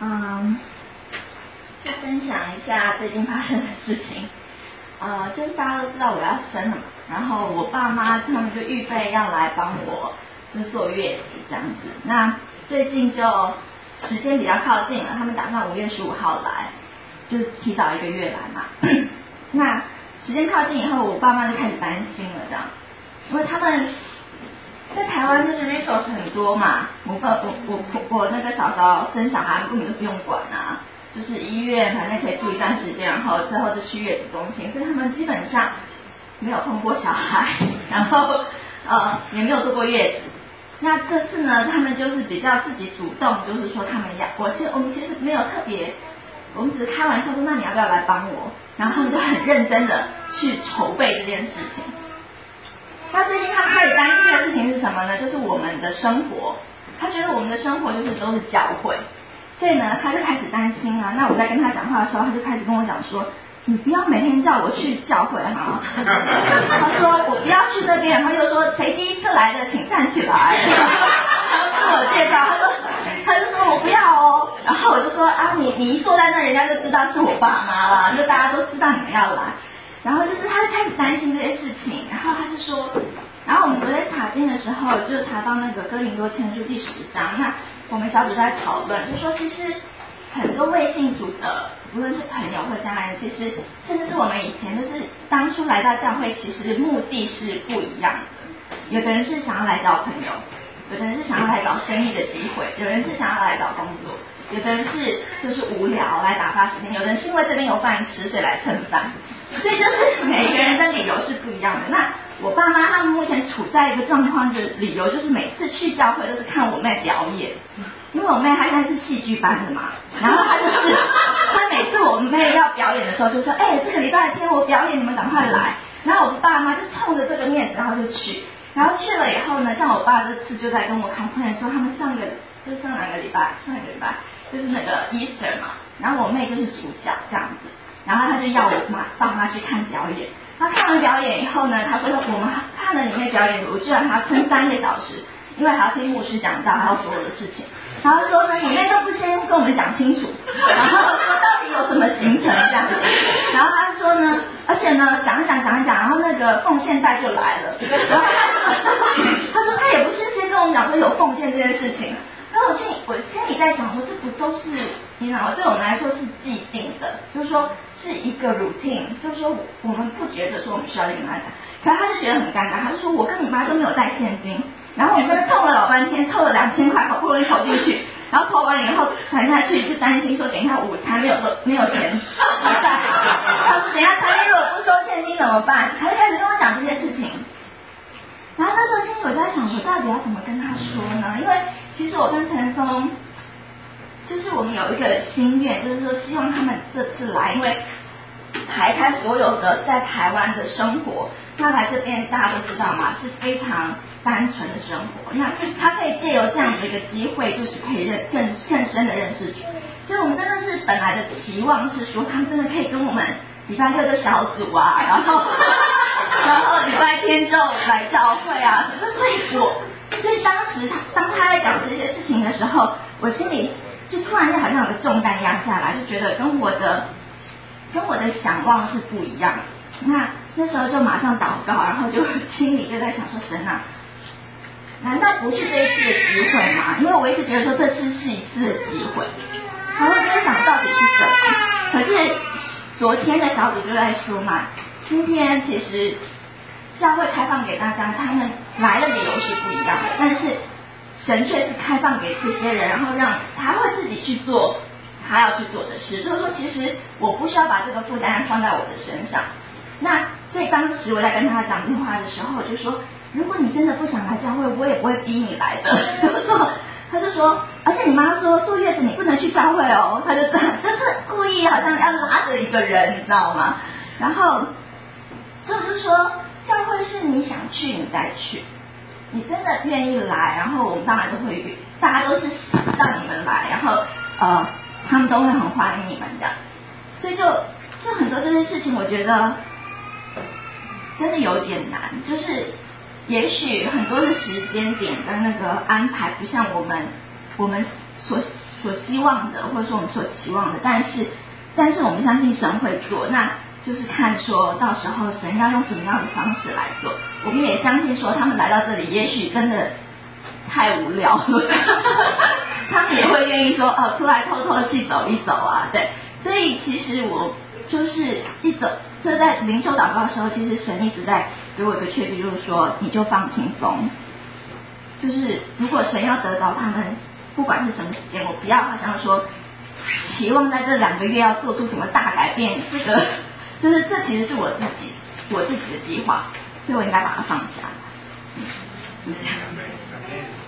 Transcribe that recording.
就分享一下最近发生的事情。就是大家都知道我要生了嘛，然后我爸妈他们就预备要来帮我就坐月子这样子。那最近就时间比较靠近了，他们打算5月15号来，就是提早1个月来嘛。那时间靠近以后，我爸妈就开始担心了这样，因为他们在台湾就是 resource 很多嘛，我那个嫂嫂生小孩根本就不用管啊，就是医院反正可以住一段时间，然后之后就去月子中心，所以他们基本上没有碰过小孩，然后也没有坐过月子。那这次呢，他们就是比较自己主动，就是说他们要我们其实没有特别，我们只是开玩笑说那你要不要来帮我，然后他们就很认真的去筹备这件事情。那最近他开始担心的事情是什么呢？就是我们的生活，他觉得我们的生活就是都是教会，所以呢他就开始担心啊。那我在跟他讲话的时候，他就开始跟我讲说，你不要每天叫我去教会哈。他说我不要去这边，然后又说谁第一次来的请站起来，然后自我介绍，他就说我不要哦，然后我就说啊你一坐在那，人家就知道是我爸妈啦，就大家都知道你们要来。然后就是他就开始担心这些事情，然后他就说，然后我们昨天查经的时候就查到那个哥林多前书第10章，那我们小组在讨论，就说其实很多未信主的，无论是朋友或家人，其实甚至是我们以前就是当初来到教会，其实目的是不一样的。有的人是想要来交朋友，有的人是想要来找生意的机会，有人是想要来找工作，有的人是就是无聊来打发时间，有的人是因为这边有饭吃所以来蹭饭。所以就是每个人的理由是不一样的。那我爸妈他们目前处在一个状况的理由，就是每次去教会都是看我妹表演，因为我妹她现在是戏剧班的嘛，然后她每次我妹要表演的时候就说，这个礼拜天我表演，你们赶快来。然后我爸妈就冲着这个面子，然后就去，然后去了以后呢，像我爸这次就在跟我 complain 说，他们上个礼拜就是那个 Easter 嘛，然后我妹就是主角这样子。然后他就要我爸妈去看表演，他看完表演以后呢，他说我们看了你妹表演，我居然还要撑3个小时，因为还要听牧师讲道，还有所有的事情。然后说呢，你妹都不先跟我们讲清楚，然后说到底有什么行程这样子。然后他说呢，而且呢讲一讲，然后那个奉献带就来了，然后他说他也不是先跟我们讲说有奉献这件事情。然后我心里在想说，这不都是对我们来说是既定的，就是说是一个 routine， 就是说我们不觉得说我们需要跟他讲，可是他就觉得很尴尬，他就说我跟你妈都没有带现金，然后我们在那凑了老半天，凑了2000块，好不容易投进去，然后投完以后传下去，就担心说等一下午餐没有钱怎么办？他说等一下餐厅如果不收现金怎么办？他就开始跟我讲这些事情。然后那时候心里我在想，我到底要怎么跟他说呢？因为其实我跟陈松，就是我们有一个心愿，就是说希望他们这次来，因为排开所有的在台湾的生活，他来这边大家都知道嘛，是非常单纯的生活。那他可以借由这样的一个机会，就是可以更深的认识主。所以我们真的是本来的期望是说，他们真的可以跟我们礼拜6就小组啊，然后礼拜天就来教会啊。所以当他在讲这些事情的时候，我心里就突然间好像有个重担压下来，就觉得跟我的想望是不一样的。那时候就马上祷告，然后就心里就在想说，神啊，难道不是这一次的机会吗？因为我一直觉得说这次是一次的机会，然后就在想到底是什么。可是昨天的小组就在说嘛，今天其实教会开放给大家，他们来的理由是不一样的，但是神却是开放给这些人，然后让他会自己去做他要去做的事。就是说其实我不需要把这个负担放在我的身上。那所以当时我在跟他讲电话的时候，我就说如果你真的不想来教会，我也不会逼你来的。他就说而且你妈说坐月子你不能去教会哦，他就就是故意好像要拉着一个人，你知道吗？然后所以我就说教会是你想去你再去，你真的愿意来，然后我们当然都会，大家都是让你们来，然后他们都会很欢迎你们的。所以就很多这些事情，我觉得真的有点难，就是也许很多的时间点跟那个安排不像我们所希望的，或者说我们所期望的，但是我们相信神会做，那就是看说到时候神要用什么样的方式来做。我们也相信说他们来到这里，也许真的太无聊了，他们也会愿意说出来透透气走一走啊，对。所以其实我就是一走，就在灵修祷告的时候，其实神一直在给我一个确据，就是说你就放轻松，就是如果神要得着他们，不管是什么时间，我不要好像说期望在这2个月要做出什么大改变，这个就是这其实是我自己的计划，所以我应该把它放下。